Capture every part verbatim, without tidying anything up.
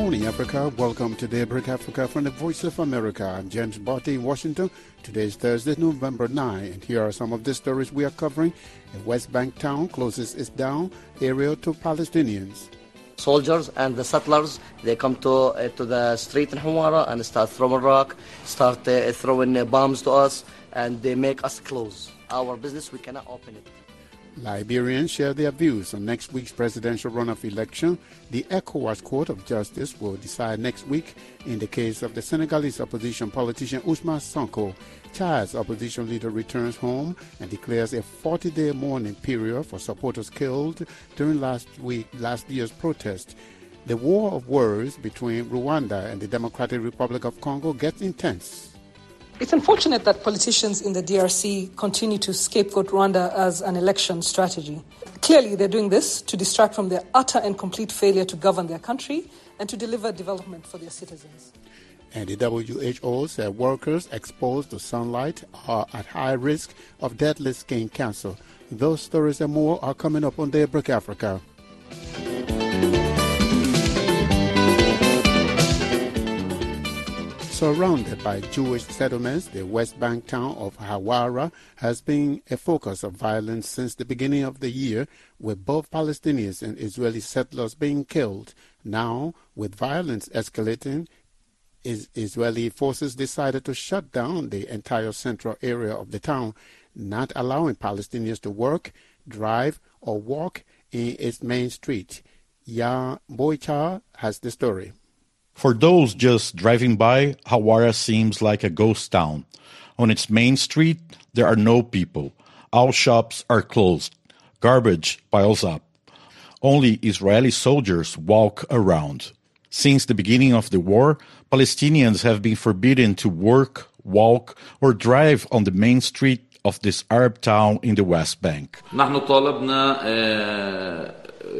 morning, Africa. Welcome to Daybreak Africa from the Voice of America. I'm James Barty in Washington. Today is Thursday, November ninth, and here are some of the stories we are covering. A West Bank town closes its down area to Palestinians. Soldiers and the settlers, they come to uh, to the street in Hawara and start throwing rock, start uh, throwing uh, bombs to us, and they make us close. Our business, we cannot open it. Liberians share their views on next week's presidential runoff election. The ECOWAS Court of Justice will decide next week in the case of the Senegalese opposition politician Ousmane Sonko. Chad's opposition leader returns home and declares a forty-day mourning period for supporters killed during last week, last year's protest. The war of words between Rwanda and the Democratic Republic of Congo gets intense. It's unfortunate that politicians in the D R C continue to scapegoat Rwanda as an election strategy. Clearly, they're doing this to distract from their utter and complete failure to govern their country and to deliver development for their citizens. And the W H O said workers exposed to sunlight are at high risk of deadly skin cancer. Those stories and more are coming up on Daybreak Africa. Surrounded by Jewish settlements, the West Bank town of Hawara has been a focus of violence since the beginning of the year, with both Palestinians and Israeli settlers being killed. Now, with violence escalating, is Israeli forces decided to shut down the entire central area of the town, not allowing Palestinians to work, drive, or walk in its main street. Jan Boychar has the story. For those just driving by, Hawara seems like a ghost town. On its main street, there are no people. All shops are closed. Garbage piles up. Only Israeli soldiers walk around. Since the beginning of the war, Palestinians have been forbidden to work, walk, or drive on the main street of this Arab town in the West Bank. نحن طالبنا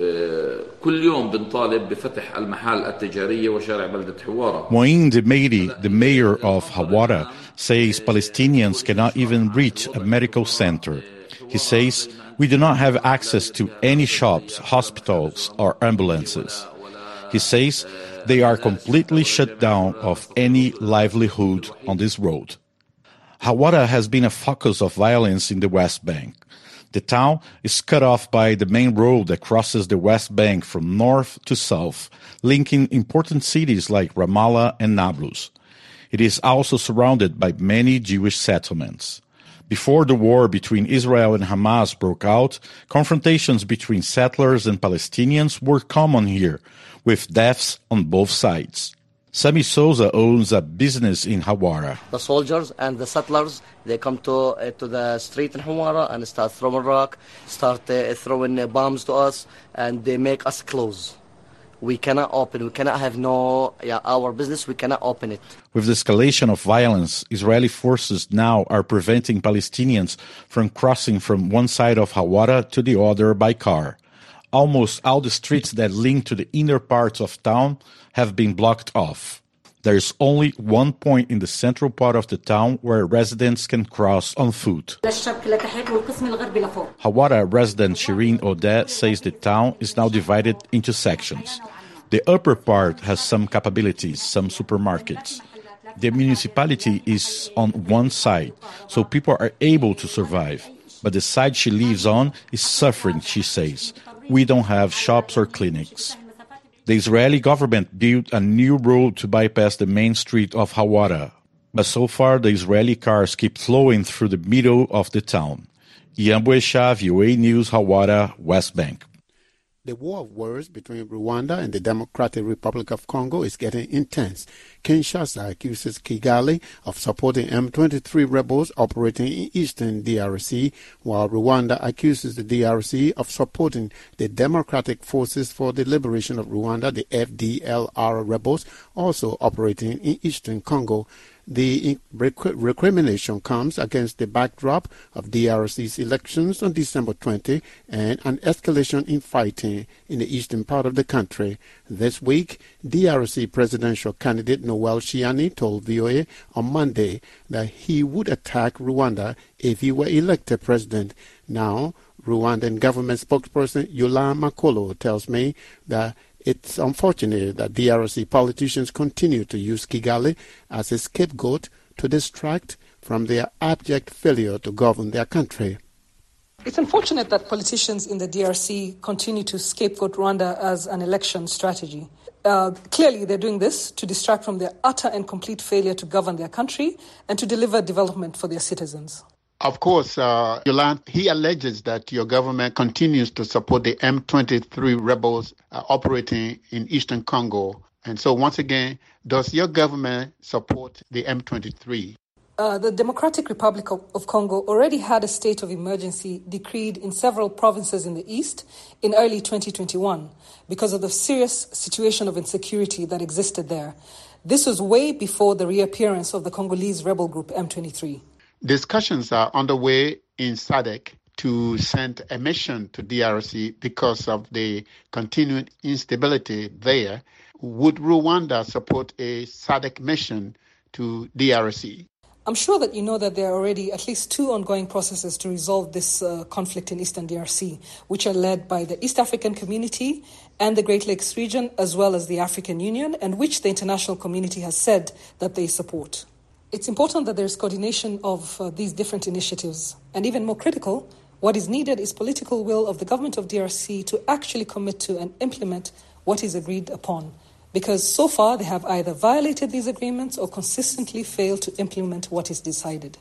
كل يوم بنطالب بفتح المحال التجارية وشارع بلدة حوارة. Moin Demedi, the mayor of Hawara, says Palestinians cannot even reach a medical center. He says, we do not have access to any shops, hospitals, or ambulances. He says they are completely shut down of any livelihood on this road. Hawara has been a focus of violence in the West Bank. The town is cut off by the main road that crosses the West Bank from north to south, linking important cities like Ramallah and Nablus. It is also surrounded by many Jewish settlements. Before the war between Israel and Hamas broke out, confrontations between settlers and Palestinians were common here, with deaths on both sides. Sami Souza owns a business in Hawara. The soldiers and the settlers, they come to uh, to the street in Hawara and start throwing rock, start uh, throwing uh, bombs to us, and they make us close. We cannot open, we cannot have no, yeah, our business, we cannot open it. With the escalation of violence, Israeli forces now are preventing Palestinians from crossing from one side of Hawara to the other by car. Almost all the streets that link to the inner parts of town have been blocked off. There is only one point in the central part of the town where residents can cross on foot. Hawara resident Shireen Odeh says the town is now divided into sections. The upper part has some capabilities, some supermarkets. The municipality is on one side, so people are able to survive. But the side she lives on is suffering, she says. We don't have shops or clinics. The Israeli government built a new road to bypass the main street of Hawara. But so far, the Israeli cars keep flowing through the middle of the town. Ian Buesha, V O A News, Hawara, West Bank. The war of words between Rwanda and the Democratic Republic of Congo is getting intense. Kinshasa accuses Kigali of supporting M twenty-three rebels operating in eastern D R C, while Rwanda accuses the D R C of supporting the Democratic Forces for the Liberation of Rwanda, the F D L R rebels, also operating in eastern Congo. The recrimination comes against the backdrop of D R C's elections on December twentieth and an escalation in fighting in the eastern part of the country. This week, D R C presidential candidate Noel Shiani told V O A on Monday that he would attack Rwanda if he were elected president. Now, Rwandan government spokesperson Yola Makolo tells me that It's unfortunate that D R C politicians continue to use Kigali as a scapegoat to distract from their abject failure to govern their country. It's unfortunate that politicians in the D R C continue to scapegoat Rwanda as an election strategy. Uh, clearly, they're doing this to distract from their utter and complete failure to govern their country and to deliver development for their citizens. Of course, uh, Yolande, he alleges that your government continues to support the M twenty-three rebels uh, operating in eastern Congo. And so once again, does your government support the M twenty-three? Uh, the Democratic Republic of, of Congo already had a state of emergency decreed in several provinces in the east in early twenty twenty-one because of the serious situation of insecurity that existed there. This was way before the reappearance of the Congolese rebel group M twenty-three. Discussions are underway in S A D C to send a mission to D R C because of the continued instability there. Would Rwanda support a S A D C mission to D R C? I'm sure that you know that there are already at least two ongoing processes to resolve this uh, conflict in eastern D R C, which are led by the East African Community and the Great Lakes region, as well as the African Union, and which the international community has said that they support. It's important that there's coordination of uh, these different initiatives. And even more critical, what is needed is political will of the government of D R C to actually commit to and implement what is agreed upon. Because so far they have either violated these agreements or consistently failed to implement what is decided.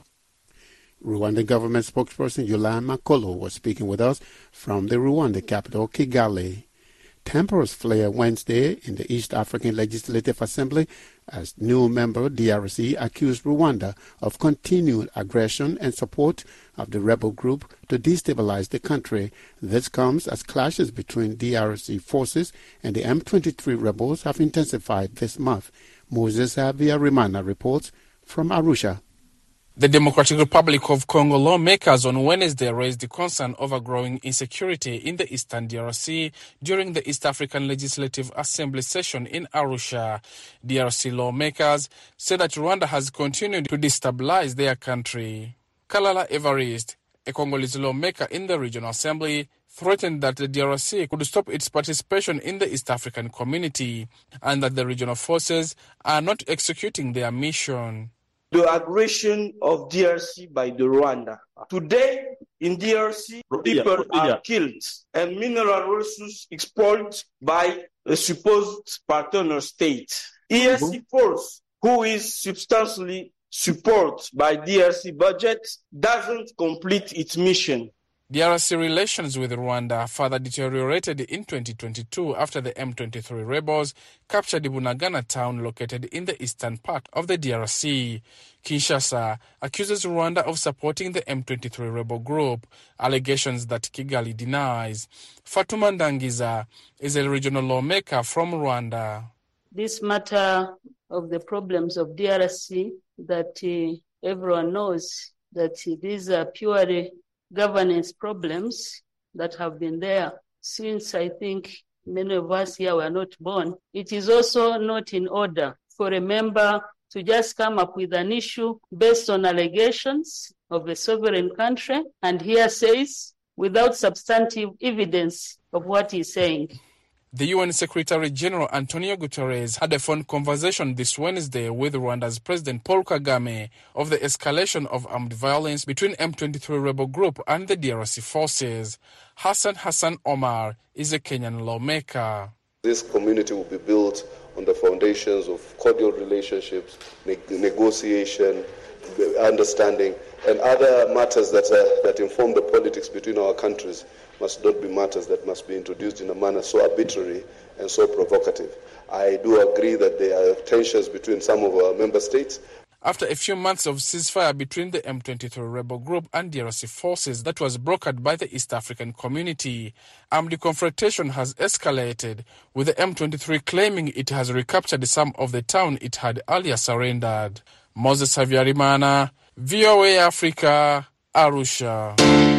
Rwandan government spokesperson Yolande Makolo was speaking with us from the Rwanda capital, Kigali. Tempers flared Wednesday in the East African Legislative Assembly as new member D R C accused Rwanda of continued aggression and support of the rebel group to destabilize the country. This comes as clashes between D R C forces and the M twenty-three rebels have intensified this month. Moses Habyarimana reports from Arusha. The Democratic Republic of Congo lawmakers on Wednesday raised the concern over growing insecurity in the eastern D R C during the East African Legislative Assembly session in Arusha. D R C lawmakers said that Rwanda has continued to destabilize their country. Kalala Evariste, a Congolese lawmaker in the Regional Assembly, threatened that the D R C could stop its participation in the East African community and that the regional forces are not executing their mission. The aggression of D R C by the Rwanda. Today, in D R C, people are killed and mineral resources exploited by a supposed partner state. E S C force, who is substantially supported by D R C budget, doesn't complete its mission. D R C relations with Rwanda further deteriorated in twenty twenty-two after the M twenty-three rebels captured Bunagana town located in the eastern part of the D R C. Kinshasa accuses Rwanda of supporting the M twenty-three rebel group, allegations that Kigali denies. Fatuma Ndangiza is a regional lawmaker from Rwanda. This matter of the problems of D R C that uh, everyone knows that uh, these are purely governance problems that have been there since I think many of us here were not born. It is also not in order for a member to just come up with an issue based on allegations of a sovereign country and hearsays without substantive evidence of what he's saying. The U N Secretary General Antonio Guterres had a phone conversation this Wednesday with Rwanda's President Paul Kagame of the escalation of armed violence between M twenty-three rebel group and the D R C forces. Hassan Hassan Omar is a Kenyan lawmaker. This community will be built on the foundations of cordial relationships, ne- negotiation, understanding, and other matters that, uh, that inform the politics between our countries must not be matters that must be introduced in a manner so arbitrary and so provocative. I do agree that there are tensions between some of our member states. After a few months of ceasefire between the M twenty-three rebel group and D R C forces that was brokered by the East African community, armed confrontation has escalated, with the M twenty-three claiming it has recaptured some of the town it had earlier surrendered. Moses Habyarimana, V O A Africa, Arusha.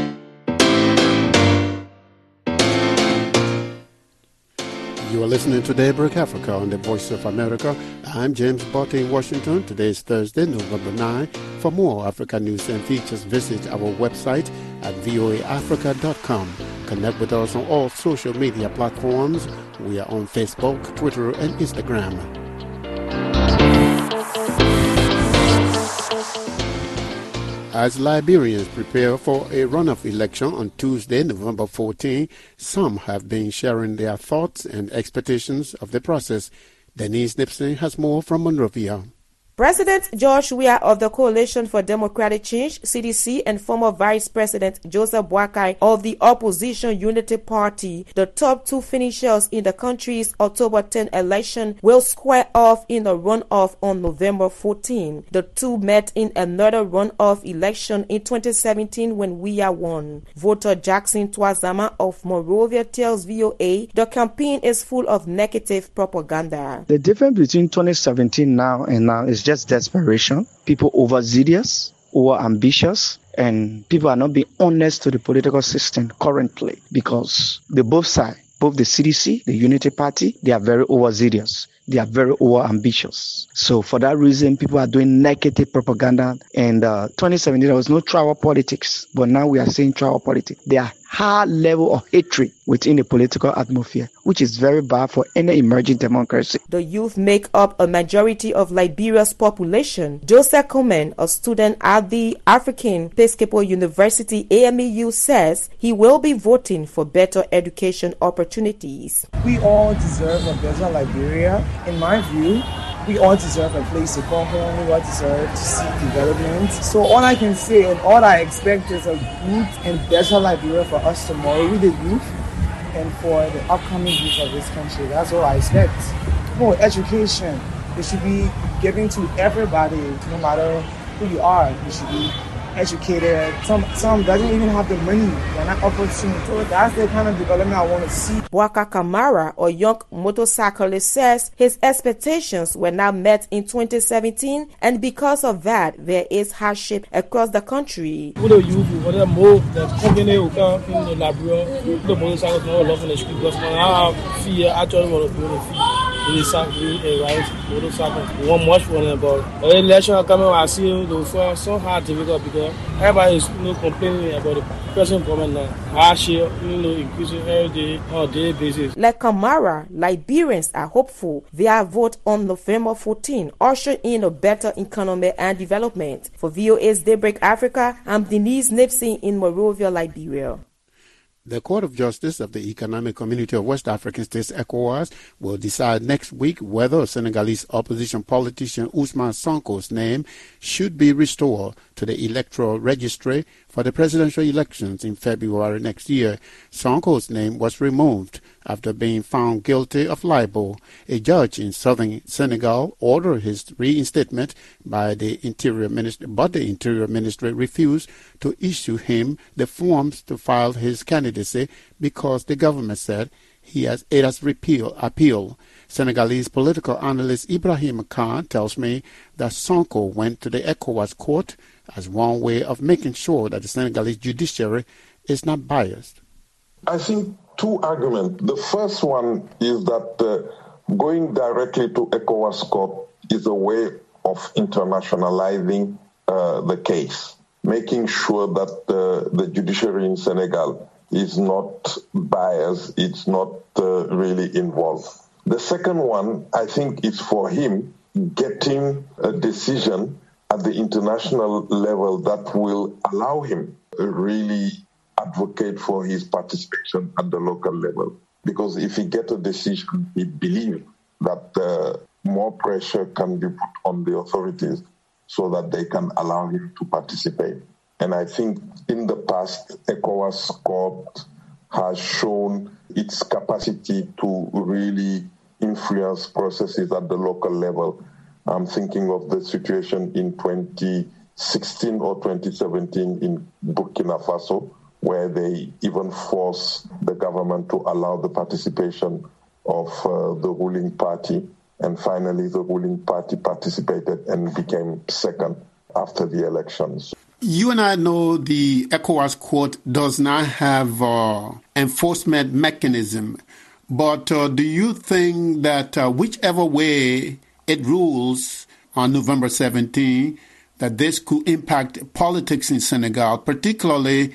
You are listening to Daybreak Africa on the Voice of America. I'm James Botte in Washington. Today is Thursday, November ninth. For more Africa news and features, visit our website at voa africa dot com. Connect with us on all social media platforms. We are on Facebook, Twitter, and Instagram. As Liberians prepare for a runoff election on Tuesday, November fourteenth, some have been sharing their thoughts and expectations of the process. Denise Nipson has more from Monrovia. President George Weah of the Coalition for Democratic Change, C D C, and former Vice President Joseph Boakai of the Opposition Unity Party, the top two finishers in the country's October tenth election, will square off in a runoff on November fourteenth. The two met in another runoff election in twenty seventeen when Weah won. Voter Jackson Twazama of Monrovia tells V O A the campaign is full of negative propaganda. The difference between twenty seventeen now and now is just desperation. People overzealous, over ambitious, and people are not being honest to the political system currently because the both sides, both the C D C, the Unity Party, they are very overzealous. They are very over ambitious. So for that reason, people are doing negative propaganda. And uh, twenty seventeen, there was no tribal politics, but now we are seeing tribal politics. There are high level of hatred within the political atmosphere, which is very bad for any emerging democracy. The youth make up a majority of Liberia's population. Joseph Komen, a student at the African Episcopal University A M E U, says he will be voting for better education opportunities. We all deserve a better Liberia. In my view, we all deserve a place to call home. We all deserve to see development. So all I can say and all I expect is a good and better Liberia for us tomorrow with the youth and for the upcoming youth of this country. That's all I expect. Oh, education. It should be given to everybody, no matter who you are. You should be educated. Some some doesn't even have the money. They're not opportunity. So that's the kind of development I want to see. Boaka Kamara, a young motorcyclist, says his expectations were not met in twenty seventeen, and because of that, there is hardship across the country. Pour le youth, on va more de combiner aucun film de labeur, de motorcycles non love in the school because my fille actually want to do the fille. Really exactly right motorcycle. We want much for them, but the election coming, I see the for so hard difficult because everybody is you know, complaining about the present government now. Hardship, you know, increasing every day on a daily basis. Like Kamara, Liberians are hopeful their vote on November fourteenth usher in a better economy and development. For V O A's Daybreak Africa, I'm Denise Nipsey in Monrovia, Liberia. The Court of Justice of the Economic Community of West African States, ECOWAS, will decide next week whether Senegalese opposition politician Ousmane Sonko's name should be restored to the electoral registry for the presidential elections in February next year. Sonko's name was removed after being found guilty of libel. A judge in southern Senegal ordered his reinstatement by the Interior Ministry, but the Interior Ministry refused to issue him the forms to file his candidacy because the government said he has it has repeal appeal. Senegalese political analyst Ibrahim Khan tells me that Sonko went to the ECOWAS court as one way of making sure that the Senegalese judiciary is not biased. I think two arguments. The first one is that uh, going directly to ECOWAS court is a way of internationalizing uh, the case, making sure that uh, the judiciary in Senegal is not biased, it's not uh, really involved. The second one, I think, is for him getting a decision at the international level that will allow him to really advocate for his participation at the local level. Because if he gets a decision, he believes that uh, more pressure can be put on the authorities so that they can allow him to participate. And I think in the past, ECOWAS court has shown its capacity to really influence processes at the local level. I'm thinking of the situation in twenty sixteen or twenty seventeen in Burkina Faso, where they even forced the government to allow the participation of uh, the ruling party. And finally, the ruling party participated and became second after the elections. You and I know the ECOWAS court does not have uh, enforcement mechanism, but uh, do you think that uh, whichever way it rules on November seventeenth, that this could impact politics in Senegal, particularly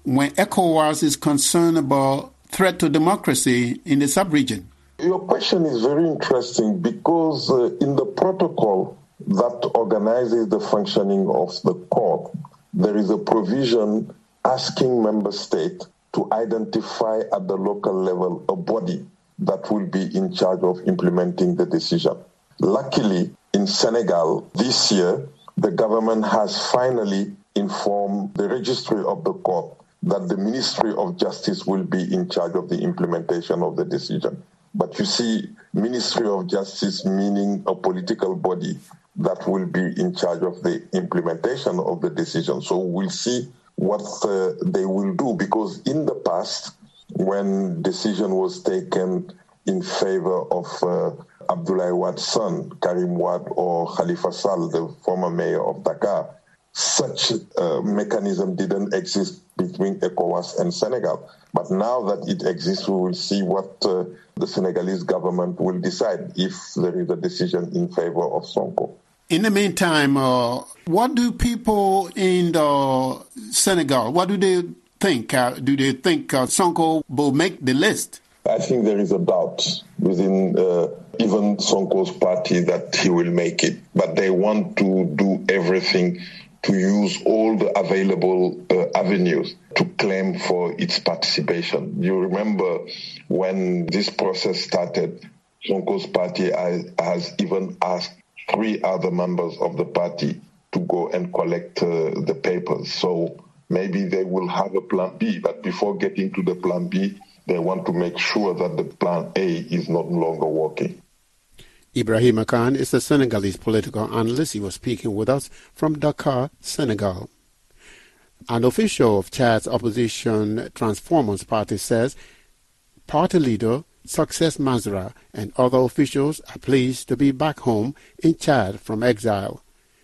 when ECOWAS is concerned about threat to democracy in the sub-region? Your question is very interesting because uh, in the protocol that organizes the functioning of the court, there is a provision asking member states to identify at the local level a body that will be in charge of implementing the decision. Luckily, in Senegal this year, the government has finally informed the registry of the court that the Ministry of Justice will be in charge of the implementation of the decision. But you see, Ministry of Justice meaning a political body that will be in charge of the implementation of the decision. So we'll see what uh, they will do, because in the past, when decision was taken in favor of uh, Abdoulaye Wade's son, Karim Wade, or Khalifa Sall, the former mayor of Dakar, such a mechanism didn't exist between ECOWAS and Senegal. But now that it exists, we will see what uh, the Senegalese government will decide if there is a decision in favor of Sonko. In the meantime, uh, what do people in the Senegal, what do they think? Uh, do they think uh, Sonko will make the list? I think there is a doubt within uh, even Sonko's party that he will make it. But they want to do everything to use all the available uh, avenues to claim for its participation. You remember when this process started, Sonko's party has, has even asked three other members of the party to go and collect uh, the papers. So maybe they will have a plan B, but before getting to the plan B, they want to make sure that the plan A is no longer working. Ibrahima Khan is a Senegalese political analyst. He was speaking with us from Dakar, Senegal. An official of Chad's opposition Transformers Party says party leader Success Masra and other officials are pleased to be back home in Chad from exile.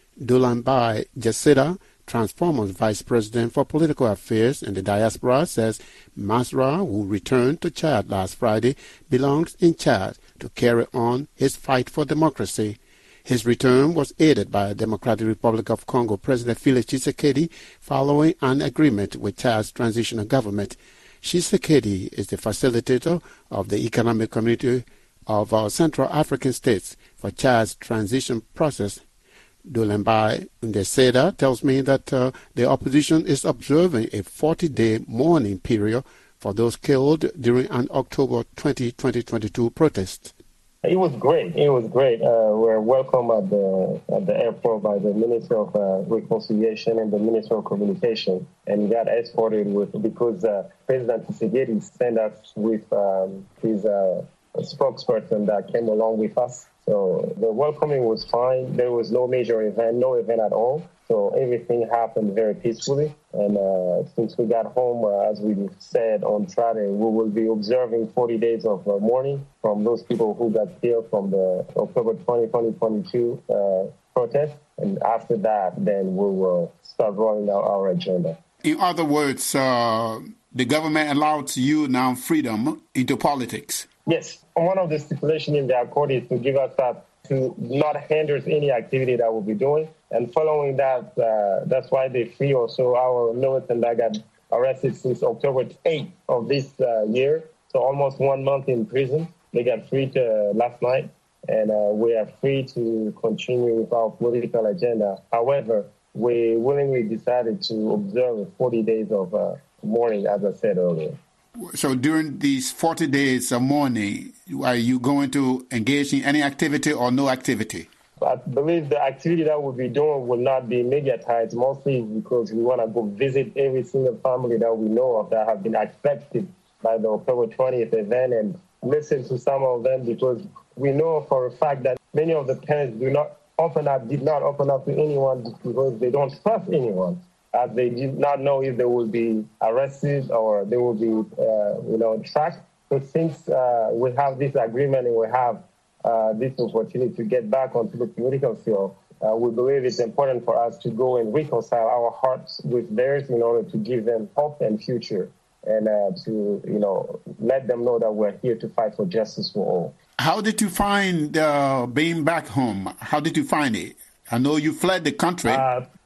Dulambai Jassida, Transformers Vice President for Political Affairs in the Diaspora, says Masra, who returned to Chad last Friday, belongs in Chad to carry on his fight for democracy. His return was aided by the Democratic Republic of Congo President Felix Tshisekedi following an agreement with Chad's transitional government. Tshisekedi is the facilitator of the Economic Community of our Central African States for Chad's transition process. Dulembai Ndeseda tells me that uh, the opposition is observing a forty-day mourning period for those killed during an October twentieth, twenty twenty-two protest. It was great. It was great. Uh, we're welcomed at the at the airport by the Minister of uh, Reconciliation and the Minister of Communication, and got escorted with because uh, President Tshisekedi sent us with um, his uh, spokesperson that came along with us. So the welcoming was fine. There was no major event, no event at all. So everything happened very peacefully. And uh, since we got home, uh, as we said on Friday, we will be observing forty days of uh, mourning from those people who got killed from the October twentieth, twenty twenty-two uh, protest. And after that, then we will start rolling out our agenda. In other words, uh, the government allows you now freedom into politics. Yes. One of the stipulations in the accord is to give us that to not hinder any activity that we'll be doing. And following that, uh, that's why they free also our militant that got arrested since October eighth of this uh, year. So almost one month in prison. They got freed uh, last night. And uh, we are free to continue with our political agenda. However, we willingly decided to observe forty days of uh, mourning, as I said earlier. So during these forty days of mourning, are you going to engage in any activity or no activity? I believe the activity that we'll be doing will not be mediatized, mostly because we want to go visit every single family that we know of that have been affected by the October twentieth event and listen to some of them, because we know for a fact that many of the parents do not open up, did not open up to anyone because they don't trust anyone. Uh, they did not know if they will be arrested or they will be, uh, you know, tracked. So since uh, we have this agreement and we have uh, this opportunity to get back onto the political field, uh, we believe it's important for us to go and reconcile our hearts with theirs in order to give them hope and future, and uh, to, you know, let them know that we're here to fight for justice for all. How did you find uh, being back home? How did you find it? I know you fled the country. Uh,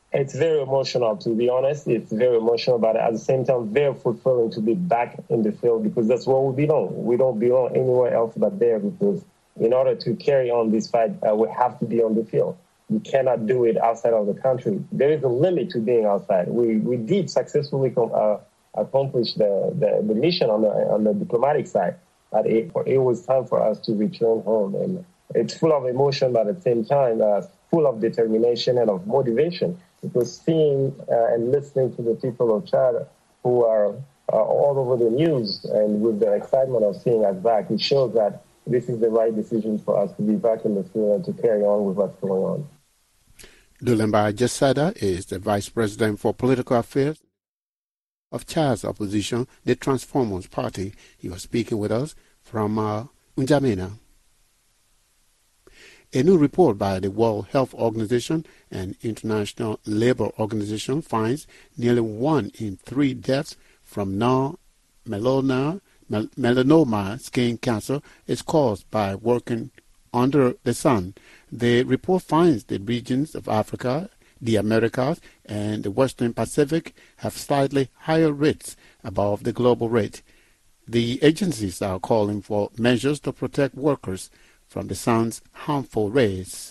It's very emotional, to be honest. It's very emotional, but at the same time, very fulfilling to be back in the field because that's where we belong. We don't belong anywhere else but there because in order to carry on this fight, uh, we have to be on the field. We cannot do it outside of the country. There is a limit to being outside. We we did successfully uh, accomplish the, the, the mission on the on the diplomatic side, but it, it was time for us to return home. And it's full of emotion, but at the same time, uh, full of determination and of motivation. Because seeing uh, and listening to the people of Chad who are uh, all over the news and with the excitement of seeing us back, it shows that this is the right decision for us to be back in the field and to carry on with what's going on. Doulemba Jesada is the Vice President for Political Affairs of Chad's opposition, the Transformers Party. He was speaking with us from uh, N'Djamena. A new report by the World Health Organization and International Labour Organization finds nearly one in three deaths from non-melanoma melanoma skin cancer is caused by working under the sun. The report finds the regions of Africa, the Americas, and the Western Pacific have slightly higher rates above the global rate. The agencies are calling for measures to protect workers from the sun's harmful rays.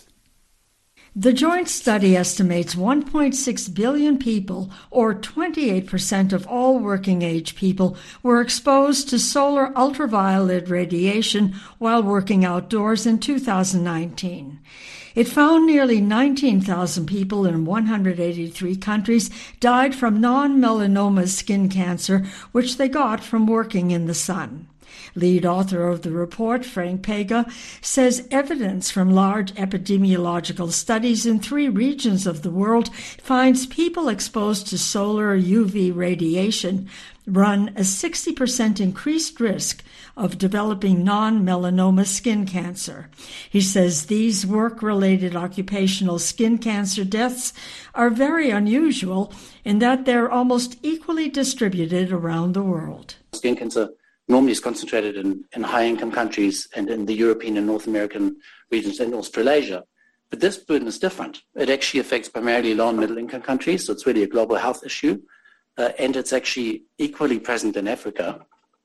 The joint study estimates one point six billion people, or twenty-eight percent of all working-age people, were exposed to solar ultraviolet radiation while working outdoors in two thousand nineteen. It found nearly nineteen thousand people in one hundred eighty-three countries died from non-melanoma skin cancer, which they got from working in the sun. Lead author of the report, Frank Pega, says evidence from large epidemiological studies in three regions of the world finds people exposed to solar U V radiation run a sixty percent increased risk of developing non-melanoma skin cancer. He says these work-related occupational skin cancer deaths are very unusual in that they're almost equally distributed around the world. Skin cancer normally is concentrated in, in high-income countries and in the European and North American regions and Australasia. But this burden is different. It actually affects primarily low and middle-income countries, so it's really a global health issue. Uh, and it's actually equally present in Africa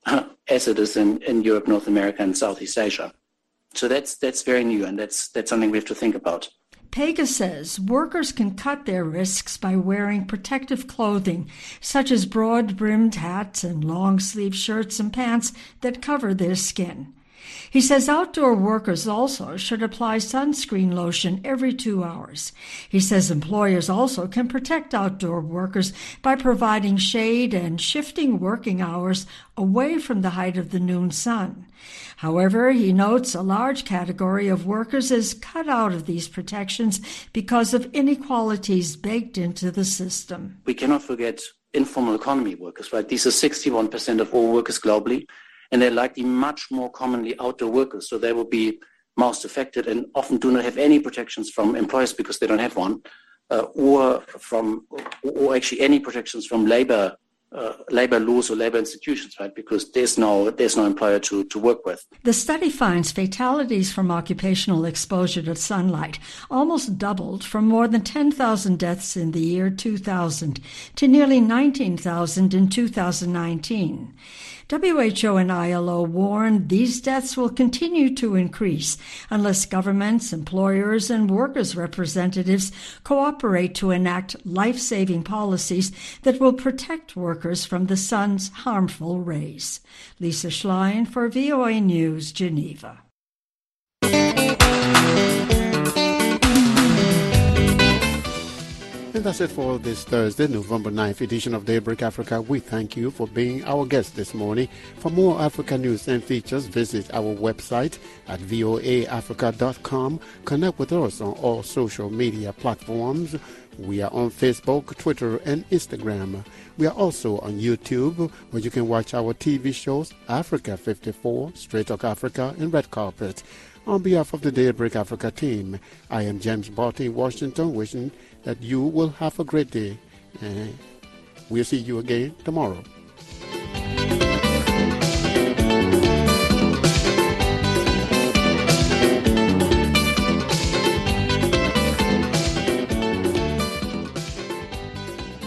as it is in, in Europe, North America, and Southeast Asia. So that's that's very new, and that's that's something we have to think about. Pega says workers can cut their risks by wearing protective clothing, such as broad-brimmed hats and long-sleeve shirts and pants that cover their skin. He says outdoor workers also should apply sunscreen lotion every two hours. He says employers also can protect outdoor workers by providing shade and shifting working hours away from the height of the noon sun. However, he notes a large category of workers is cut out of these protections because of inequalities baked into the system. We cannot forget informal economy workers, right? These are sixty-one percent of all workers globally. And they're likely much more commonly outdoor workers, so they will be most affected and often do not have any protections from employers because they don't have one, uh, or from, or actually any protections from labor, uh, labor laws or labor institutions, right? Because there's no there's no employer to to work with. The study finds fatalities from occupational exposure to sunlight almost doubled from more than ten thousand deaths in the year two thousand to nearly nineteen thousand in two thousand nineteen. W H O and I L O warn these deaths will continue to increase unless governments, employers, and workers' representatives cooperate to enact life-saving policies that will protect workers from the sun's harmful rays. Lisa Schlein for V O A News, Geneva. And that's it for this Thursday, November ninth edition of Daybreak Africa. We thank you for being our guest this morning. For more Africa news and features, visit our website at voa africa dot com. Connect with us on all social media platforms. We are on Facebook, Twitter, and Instagram. We are also on YouTube, where you can watch our T V shows, Africa fifty-four, Straight Talk Africa, and Red Carpet. On behalf of the Daybreak Africa team, I am James Barty in Washington, wishing that you will have a great day. And we'll see you again tomorrow.